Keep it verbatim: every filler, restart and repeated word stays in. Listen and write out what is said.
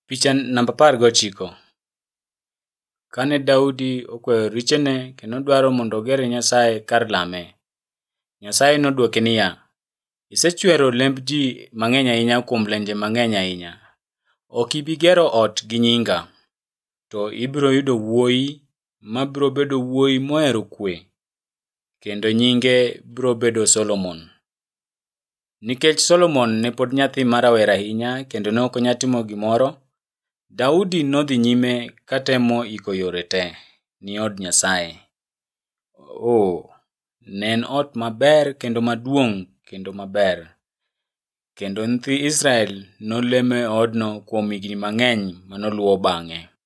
Picha namba apar gochiko. Kane Daudi okweyo richone kendo dwaro mondo oger Nyasaye kar lame, Nyasaye nodwoke niya, isechwero lemb ji mang'eny ahinya kuom lenje mang'eny ahinya. Ok ibi gero ot gi nyinga, to ibiro yudo wuoyi ma biro bedo wuoyi mohero kwe, kendo nyinge biro bedo Solomon. Nikech Solomon ne pod nyathi ma rawera ahinya kendo ne ok onyal timo gimoro, Daudi nodhi nyime katemo iko yore te ni od Nyasaye. Oh, ne en ot maber kendo maduong' kendo maber. Kendo nyithi Israel nolemo e odno kuom higni mang'eny manoluwo bang'e.